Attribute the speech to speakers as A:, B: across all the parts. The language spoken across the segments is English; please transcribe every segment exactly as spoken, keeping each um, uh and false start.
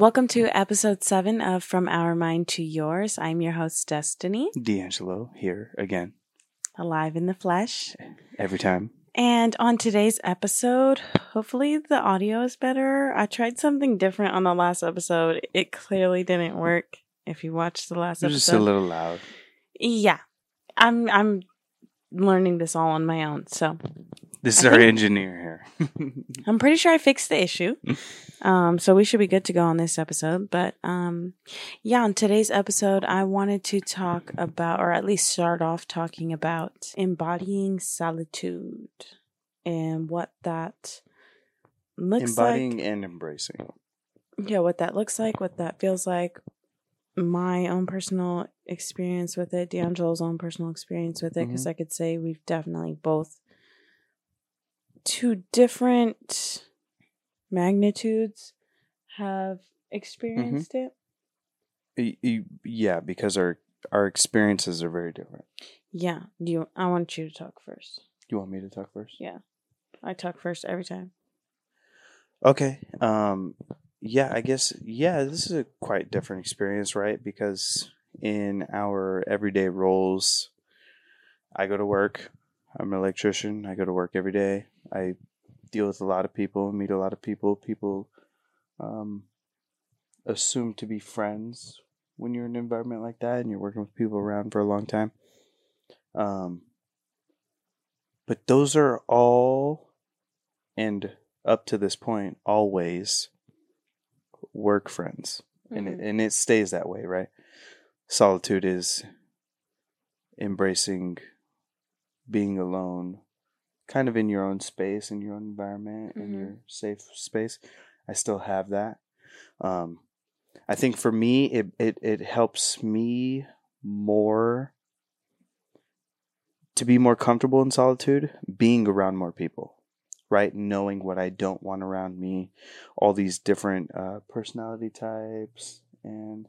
A: Welcome to episode seven of From Our Mind to Yours. I'm your host, Destiny.
B: D'Angelo here again.
A: Alive in the flesh.
B: Every time.
A: And on today's episode, hopefully the audio is better. I tried something different on the last episode. It clearly didn't work if you watched the last
B: It was
A: episode.
B: just a little loud.
A: Yeah. I'm I'm learning this all on my own, so.
B: This is
A: I
B: our
A: think-
B: engineer here.
A: I'm pretty sure I fixed the issue. Um, so we should be good to go on this episode. But um, yeah, on today's episode, I wanted to talk about, or at least start off talking about embodying solitude and what that looks
B: Embodying
A: like.
B: and embracing.
A: Yeah, what that looks like, what that feels like. My own personal experience with it, D'Angelo's own personal experience with it, because
B: Mhm.
A: I could say we've definitely both two different magnitudes have experienced
B: Mm-hmm.
A: it.
B: Y- y- Yeah, because our our experiences are very different.
A: Yeah. Do you I want you to talk first.
B: You want me to talk first?
A: Yeah. I talk first every time.
B: Okay. Um. Yeah, I guess. Yeah, this is a quite different experience, right? Because in our everyday roles, I go to work. I'm an electrician. I go to work every day. I deal with a lot of people, meet a lot of people. People um, assume to be friends when you're in an environment like that and you're working with people around for a long time. Um, but those are all, and up to this point, always work friends. And it, and it stays that way, right? Solitude is embracing being alone, kind of in your own space, in your own environment, in
A: Mhm.
B: your safe space. I still have that. Um, I think for me, it, it, it helps me more to be more comfortable in solitude, being around more people, right? Knowing what I don't want around me, all these different uh, personality types, and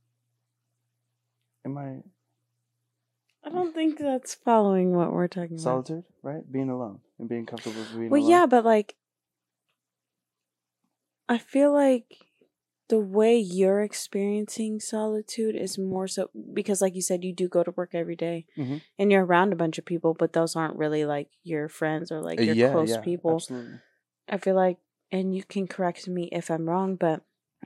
B: am I
A: I don't think that's following what we're talking about.
B: solitude, right? Being alone and being comfortable with being
A: Well,
B: alone.
A: yeah, but like, I feel like the way you're experiencing solitude is more so because, like you said, you do go to work every day
B: Mhm.
A: and you're around a bunch of people, but those aren't really like your friends or like
B: Uh,
A: your
B: yeah,
A: close
B: yeah,
A: people.
B: absolutely.
A: I feel like, and you can correct me if I'm wrong, but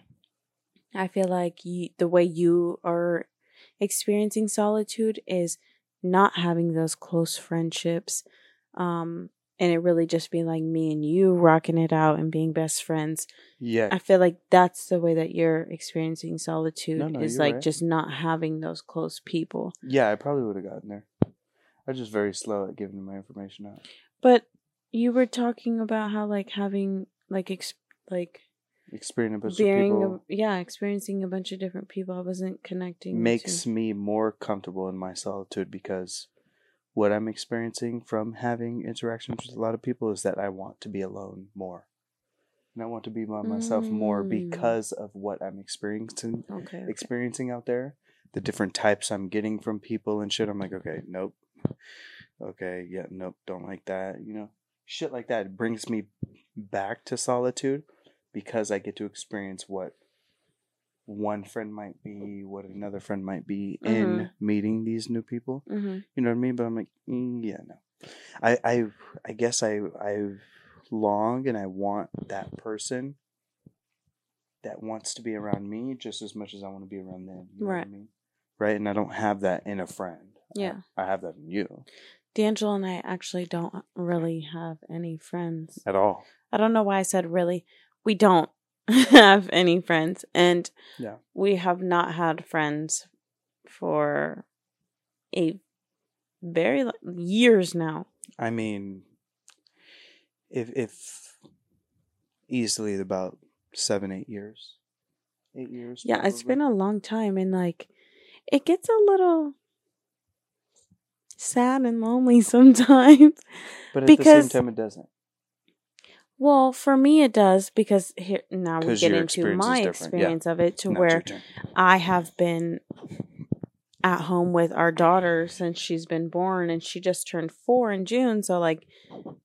A: I feel like you, the way you are experiencing solitude is not having those close friendships, um, and it really just being like me and you rocking it out and being best friends.
B: Yeah,
A: I feel like that's the way that you're experiencing solitude
B: No, no,
A: is
B: you're
A: like
B: right.
A: just not having those close people.
B: yeah, I probably would have gotten there. I'm just very slow at giving my information out.
A: But you were talking about how like having like ex- like
B: Experiencing a bunch of
A: being
B: people
A: a, yeah experiencing a bunch of different people. I wasn't connecting.
B: makes
A: to...
B: me more comfortable in my solitude because what I'm experiencing from having interactions with a lot of people is that I want to be alone more. And I want to be by myself more
A: Mm.
B: because of what I'm experiencing
A: okay, okay.
B: experiencing out there. The different types I'm getting from people and shit. I'm like, okay, nope. Okay, yeah, nope, don't like that. You know, shit like that. It brings me back to solitude because I get to experience what one friend might be, what another friend might be in
A: Mhm.
B: meeting these new people.
A: Mm-hmm.
B: You know what I mean? But I'm like, mm, yeah, no. I, I, I guess I, I long and I want that person that wants to be around me just as much as I want to be around them. You know
A: Right.
B: what I mean? Right? And I don't have that in a friend.
A: Yeah.
B: I, I have that in you.
A: D'Angelo and I actually don't really have any friends.
B: At all.
A: I don't know why I said really. We don't have any friends. And
B: Yeah.
A: we have not had friends for a very lo- years now.
B: I mean, if if easily about seven, eight years. Eight years.
A: Yeah, it's
B: probably.
A: been a long time. And like, it gets a little sad and lonely sometimes.
B: But at
A: because-
B: the same time, it doesn't.
A: Well, for me, it does because here now we
B: 'Cause
A: get
B: your
A: into
B: experience is
A: my
B: different, yeah.
A: experience of it to
B: Now it's
A: where
B: your turn.
A: I have been at home with our daughter since she's been born, and she just turned four in June. So like,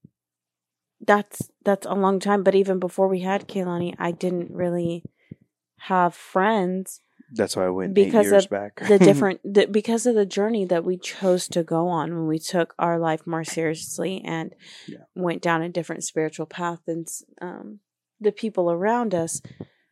A: that's that's a long time. But even before we had Kaylani, I didn't really have friends.
B: That's why I went
A: because
B: eight years
A: of
B: back.
A: the different the, because of the journey that we chose to go on when we took our life more seriously and
B: Yeah.
A: went down a different spiritual path than um, the people around us.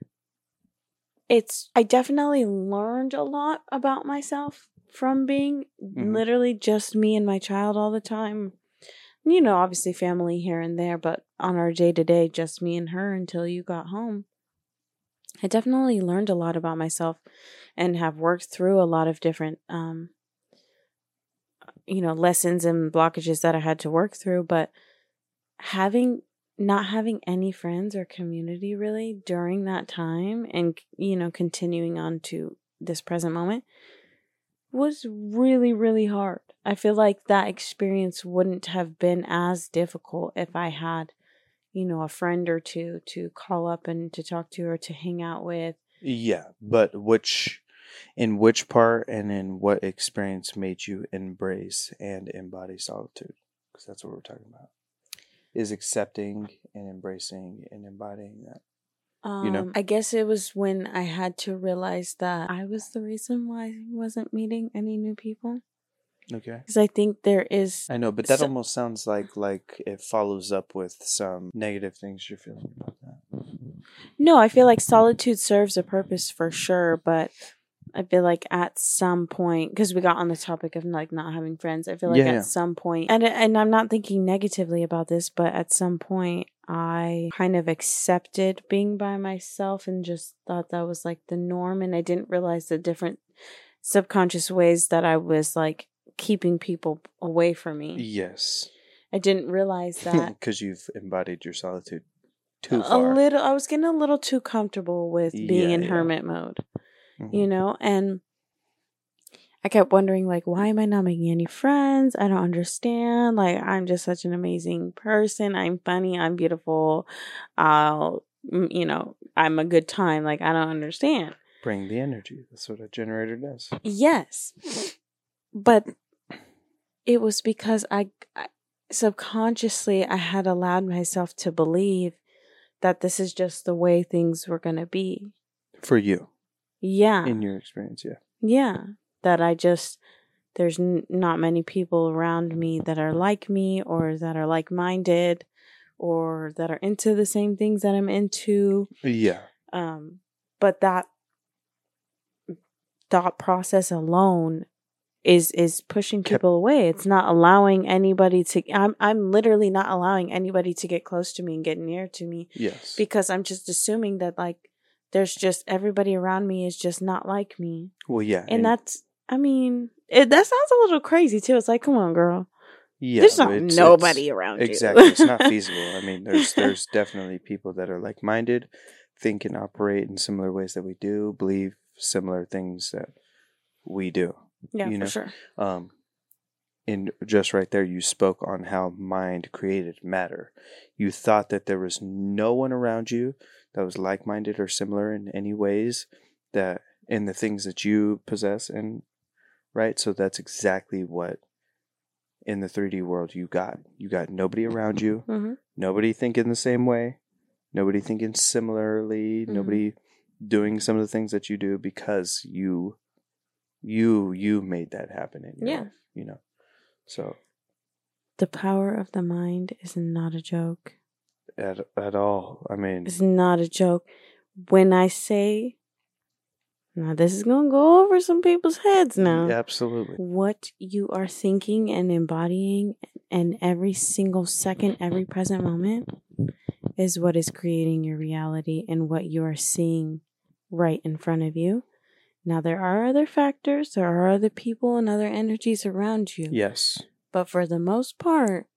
A: It's I definitely learned a lot about myself from being
B: Mhm.
A: literally just me and my child all the time. You know, obviously family here and there, but on our day to day, just me and her until you got home. I definitely learned a lot about myself and have worked through a lot of different, um, you know, lessons and blockages that I had to work through. But having, not having any friends or community really during that time and, you know, continuing on to this present moment was really, really hard. I feel like that experience wouldn't have been as difficult if I had, you know, a friend or two to call up and to talk to or to hang out with.
B: Yeah, but which, in which part and in what experience made you embrace and embody solitude? Because that's what we're talking about. Is accepting and embracing and embodying that.
A: Um,
B: You know?
A: I guess it was when I had to realize that I was the reason why I wasn't meeting any new people.
B: Okay.
A: Because I think there is.
B: I know, but that
A: So-
B: almost sounds like like it follows up with some negative things you're feeling about that.
A: No, I feel like solitude serves a purpose for sure, but I feel like at some point, because we got on the topic of like not having friends, I feel like
B: Yeah,
A: at
B: yeah.
A: some point, and and I'm not thinking negatively about this, but at some point, I kind of accepted being by myself and just thought that was like the norm, and I didn't realize the different subconscious ways that I was like keeping people away from me.
B: Yes.
A: I didn't realize that.
B: Because you've embodied your solitude too
A: a
B: far.
A: little I was getting a little too comfortable with being
B: Yeah,
A: in
B: yeah.
A: hermit mode,
B: Mhm.
A: you know, and I kept wondering, like, why am I not making any friends? I don't understand. Like, I'm just such an amazing person. I'm funny. I'm beautiful. I'll, mm, you know, I'm a good time. Like, I don't understand.
B: Bring the energy. That's what a generator does.
A: Yes. But it was because I, I subconsciously, I had allowed myself to believe that this is just the way things were going to be.
B: For you.
A: Yeah.
B: In your experience, yeah.
A: Yeah. That I just, there's n- not many people around me that are like me or that are like-minded or that are into the same things that I'm into.
B: Yeah.
A: Um, but that thought process alone is is pushing
B: Kept-
A: people away. It's not allowing anybody to, I'm, I'm literally not allowing anybody to get close to me and get near to me.
B: Yes.
A: Because I'm just assuming that, like, there's just everybody around me is just not like me.
B: Well, yeah.
A: And, and that's, I mean, it, that sounds a little crazy too. It's like, come on, girl.
B: Yeah,
A: There's not
B: it's,
A: nobody
B: it's,
A: around
B: exactly.
A: you.
B: It's not feasible. I mean, there's there's definitely people that are like-minded, think and operate in similar ways that we do, believe similar things that we do.
A: Yeah,
B: you
A: for
B: know?
A: sure.
B: Um, and just right there, you spoke on how mind created matter. You thought that there was no one around you that was like-minded or similar in any ways that in the things that you possess, and right. So that's exactly what in the three D world you got. You got nobody around you,
A: Mm-hmm.
B: nobody thinking the same way, nobody thinking similarly,
A: Mhm.
B: nobody doing some of the things that you do because you, you, you made that happen in your
A: Yeah.
B: life. You know, so.
A: The power of the mind is not a joke.
B: At at all. I mean,
A: It's not a joke. When I say, now this is going to go over some people's heads now.
B: absolutely.
A: What you are thinking and embodying and every single second, every present moment is what is creating your reality and what you are seeing right in front of you. Now, there are other factors, there are other people and other energies around you.
B: Yes.
A: But for the most part,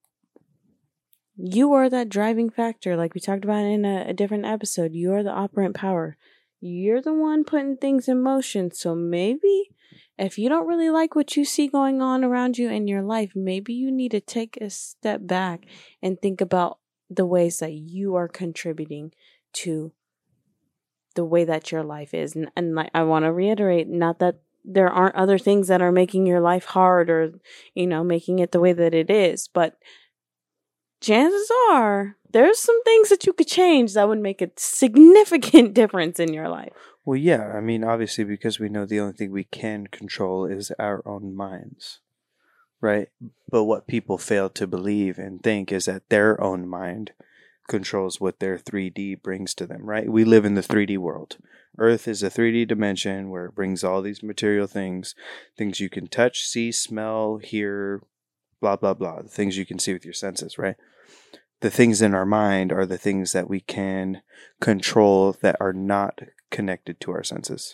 A: you are that driving factor, like we talked about in a, a different episode. You are the operant power. You're the one putting things in motion. So maybe if you don't really like what you see going on around you in your life, maybe you need to take a step back and think about the ways that you are contributing to the way that your life is. And, and like, I want to reiterate, not that there aren't other things that are making your life hard or, you know, making it the way that it is, but chances are there's some things that you could change that would make a significant difference in your life.
B: Well, yeah, I mean, obviously, because we know the only thing we can control is our own minds, right? But what people fail to believe and think is that their own mind controls what their three D brings to them, right? We live in the three D world. Earth is a three D dimension where it brings all these material things, things you can touch, see, smell, hear, blah, blah, blah, the things you can see with your senses, right? The things in our mind are the things that we can control that are not connected to our senses.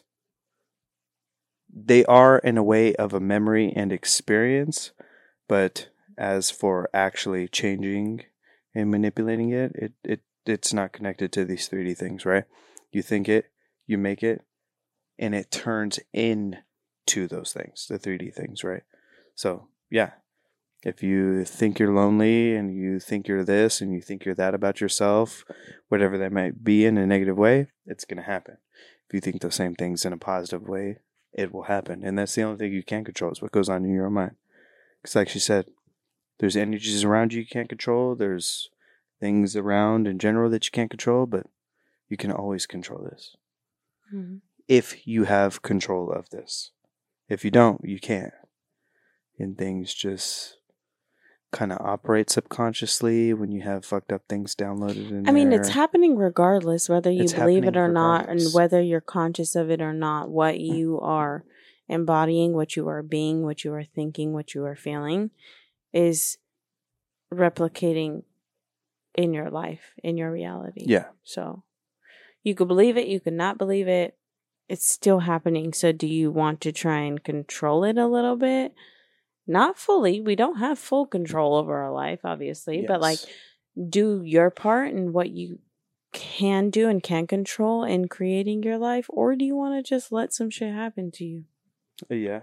B: They are in a way of a memory and experience, but as for actually changing and manipulating it, it, it it's not connected to these three D things, right? You think it, you make it, and it turns into those things, the three D things, right? So, yeah. If you think you're lonely and you think you're this and you think you're that about yourself, whatever that might be in a negative way, it's going to happen. If you think those same things in a positive way, it will happen. And that's the only thing you can control is what goes on in your own mind. Because like she said, there's energies around you you can't control. There's things around in general that you can't control, but you can always control this. Mm-hmm. If you have control of this. If you don't, you can't. And things just kind of operate subconsciously when you have fucked up things downloaded in
A: I mean,
B: there.
A: it's happening regardless, whether you
B: It's
A: believe it
B: happening
A: or not, and
B: regardless.
A: whether you're conscious of it or not. What you are embodying, what you are being, what you are thinking, what you are feeling is replicating in your life, in your reality.
B: Yeah.
A: So you could believe it, you could not believe it. It's still happening. So do you want to try and control it a little bit? Not fully. We don't have full control over our life, obviously,
B: Yes.
A: but like do your part and what you can do and can control in creating your life, or do you want to just let some shit happen to you?
B: Yeah.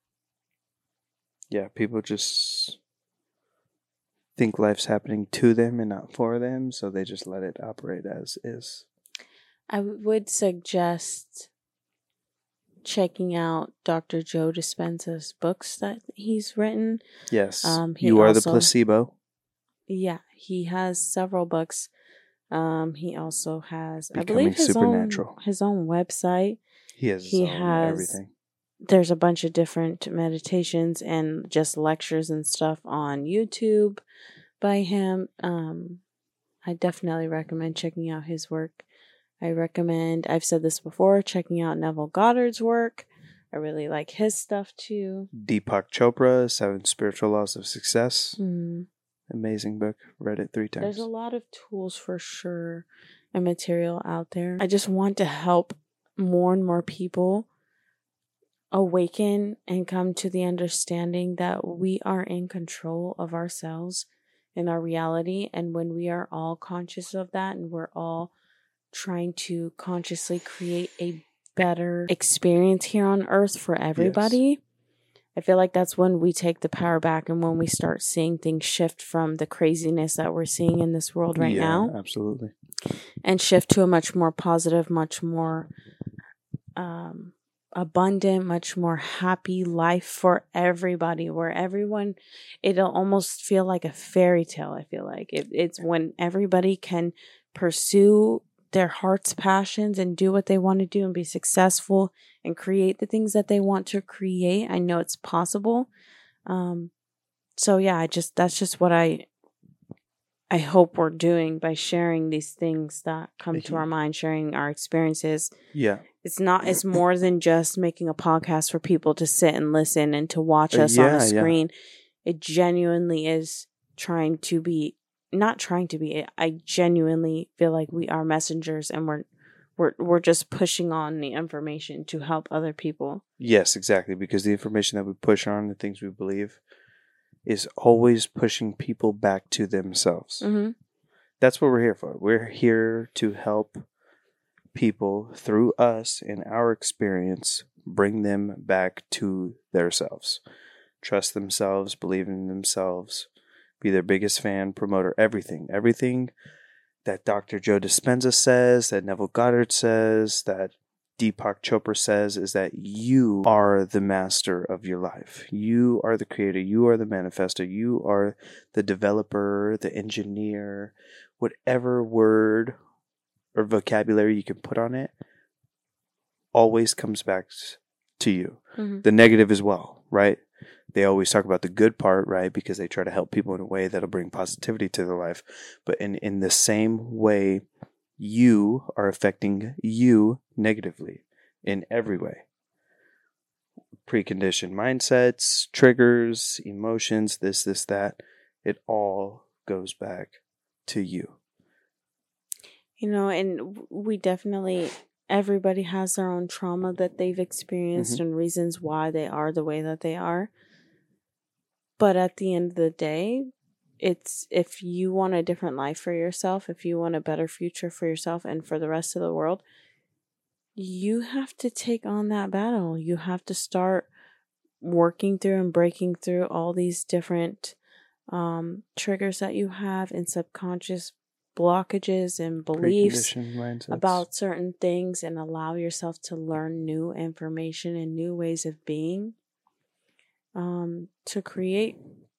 B: Yeah, people just think life's happening to them and not for them, so they just let it operate as is.
A: I would suggest checking out Doctor Joe Dispenza's books that he's written.
B: Yes.
A: Um, he
B: You Are
A: also,
B: the Placebo.
A: Yeah, he has several books. Um, he also has,
B: Becoming
A: I believe, his
B: Supernatural.
A: own his own website.
B: He has his
A: he
B: own
A: has
B: everything.
A: There's a bunch of different meditations and just lectures and stuff on YouTube by him. Um, I definitely recommend checking out his work. I recommend, I've said this before, checking out Neville Goddard's work. I really like his stuff too.
B: Deepak Chopra, Seven Spiritual Laws of Success.
A: Mm.
B: Amazing book. Read it three times.
A: There's a lot of tools for sure and material out there. I just want to help more and more people awaken and come to the understanding that we are in control of ourselves and our reality. And when we are all conscious of that and we're all trying to consciously create a better experience here on earth for everybody, yes. I feel like that's when we take the power back and when we start seeing things shift from the craziness that we're seeing in this world right
B: yeah,
A: now.
B: Absolutely.
A: And shift to a much more positive, much more um, abundant, much more happy life for everybody, where everyone, it'll almost feel like a fairy tale. I feel like it, it's when everybody can pursue their heart's passions and do what they want to do and be successful and create the things that they want to create. I know it's possible. Um, so yeah, I just, that's just what I, I hope we're doing by sharing these things that come to our mind, sharing our experiences.
B: Yeah.
A: It's not, it's more than just making a podcast for people to sit and listen and to watch us
B: uh, yeah,
A: on a screen.
B: Yeah.
A: It genuinely is trying to be, not trying to be, I genuinely feel like we are messengers and we're, we're, we're just pushing on the information to help other people.
B: Yes, exactly. Because the information that we push on, the things we believe, is always pushing people back to themselves.
A: Mm-hmm.
B: That's what we're here for. We're here to help people through us and our experience bring them back to themselves. Trust themselves, believe in themselves, be their biggest fan, promoter, everything. Everything that Doctor Joe Dispenza says, that Neville Goddard says, that Deepak Chopra says is that you are the master of your life. You are the creator. You are the manifestor. You are the developer, the engineer, whatever word or vocabulary you can put on it. always comes back to you.
A: Mm-hmm.
B: The negative as well, right? They always talk about the good part, right? Because they try to help people in a way that'll bring positivity to their life. But in, in the same way, you are affecting you negatively in every way. Preconditioned mindsets, triggers, emotions, this, this, that. It all goes back to you.
A: You know, and we definitely, everybody has their own trauma that they've experienced mm-hmm. and reasons why they are the way that they are. But at the end of the day, it's if you want a different life for yourself, if you want a better future for yourself and for the rest of the world, you have to take on that battle. You have to start working through and breaking through all these different um, triggers that you have and subconscious blockages and beliefs about certain things, and allow yourself to learn new information and new ways of being. Um, to create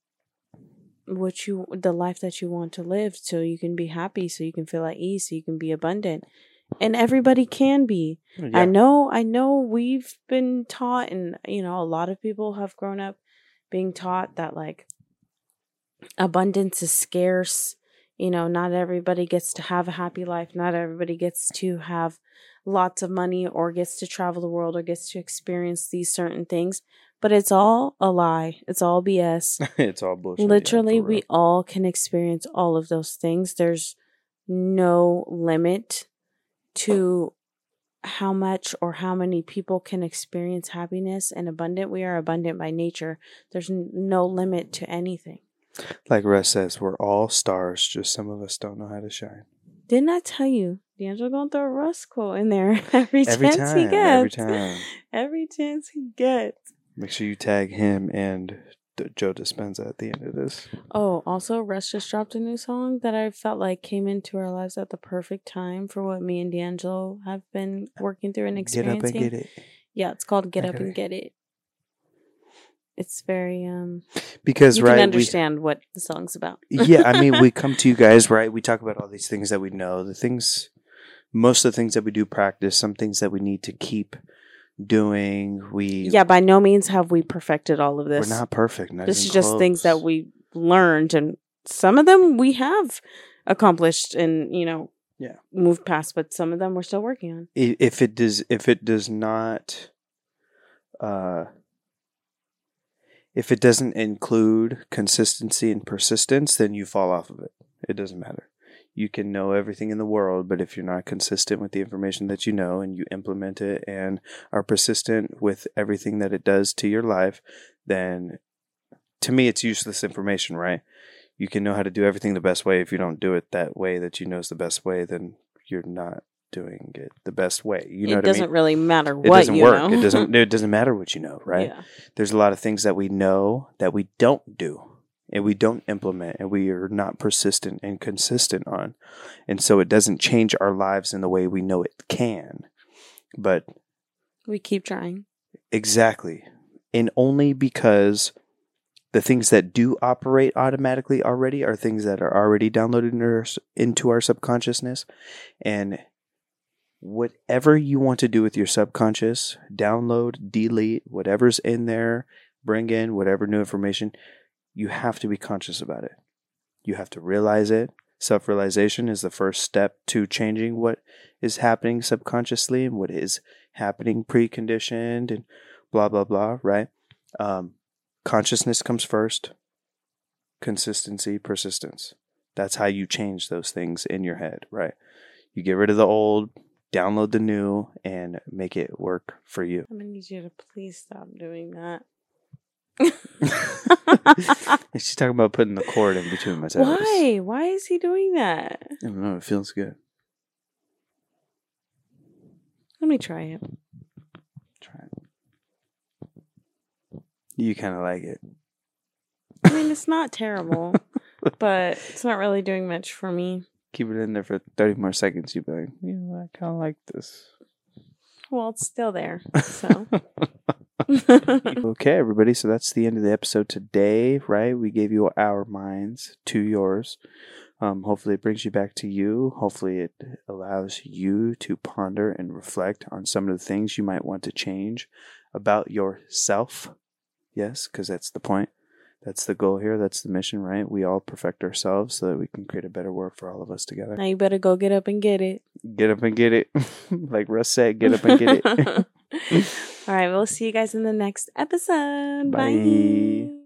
A: what you, the life that you want to live, so you can be happy, so you can feel at ease, so you can be abundant, and everybody can be. Yeah. I know, I know we've been taught, and you know, a lot of people have grown up being taught that like abundance is scarce. You know, not everybody gets to have a happy life. Not everybody gets to have lots of money or gets to travel the world or gets to experience these certain things. But it's all a lie. It's all B S.
B: It's all bullshit.
A: Literally,
B: yeah,
A: we all can experience all of those things. There's no limit to how much or how many people can experience happiness and abundant. We are abundant by nature. There's n- no limit to anything.
B: Like Russ says, we're all stars, just some of us don't know how to shine.
A: Didn't I tell you? D'Angelo gonna throw a Russ quote in there every,
B: every
A: chance
B: time,
A: he gets.
B: Every time.
A: Every chance he gets.
B: Make sure you tag him and D- Joe Dispenza at the end of this.
A: Oh, also, Russ just dropped a new song that I felt like came into our lives at the perfect time for what me and D'Angelo have been working through and experiencing.
B: Get Up and Get It.
A: Yeah, it's called Get Up and Get It. It's very, um...
B: Because,
A: you
B: right...
A: You can understand we, what the song's about.
B: Yeah, I mean, we come to you guys, right? We talk about all these things that we know. The things... Most of the things that we do practice, some things that we need to keep doing. We...
A: Yeah, by no means have we perfected all of this.
B: We're not perfect. Not
A: this is
B: close.
A: Just things that we learned, and some of them we have accomplished and, you know,
B: yeah,
A: moved past, but some of them we're still working on.
B: If it does, if it does not... Uh, If it doesn't include consistency and persistence, then you fall off of it. It doesn't matter. You can know everything in the world, but if you're not consistent with the information that you know and you implement it and are persistent with everything that it does to your life, then to me it's useless information, right? You can know how to do everything the best way. If you don't do it that way that you know is the best way, then you're not doing it the best way. You know
A: it
B: what I mean?
A: It doesn't really matter what
B: it doesn't
A: you
B: work.
A: know.
B: It doesn't it doesn't matter what you know, right?
A: Yeah.
B: There's a lot of things that we know that we don't do and we don't implement and we are not persistent and consistent on. And so it doesn't change our lives in the way we know it can. But
A: we keep trying.
B: Exactly. And only because the things that do operate automatically already are things that are already downloaded into our, into our subconsciousness. And whatever you want to do with your subconscious, download, delete, whatever's in there, bring in whatever new information, you have to be conscious about it. You have to realize it. Self-realization is the first step to changing what is happening subconsciously and what is happening preconditioned and blah, blah, blah, right? Um, consciousness comes first. Consistency, persistence. That's how you change those things in your head, right? You get rid of the old, download the new, and make it work for you.
A: I'm going to need you to please stop doing that.
B: She's talking about putting the cord in between my toes.
A: Why? Why is he doing that?
B: I don't know. It feels good.
A: Let me try it.
B: Try it. You kind of like it.
A: I mean, it's not terrible, but it's not really doing much for me.
B: Keep it in there for thirty more seconds. You'd be like, you know, I kind of like this.
A: Well, it's still there, so...
B: Okay, everybody. So that's the end of the episode today, right? We gave you our minds to yours. Um, hopefully, it brings you back to you. Hopefully, it allows you to ponder and reflect on some of the things you might want to change about yourself. Yes, because that's the point. That's the goal here. That's the mission, right? We all perfect ourselves so that we can create a better world for all of us together.
A: Now you better go get up and get it.
B: Get up and get it. Like Russ said, get up and get it.
A: All right, we'll see you guys in the next episode.
B: Bye.
A: Bye.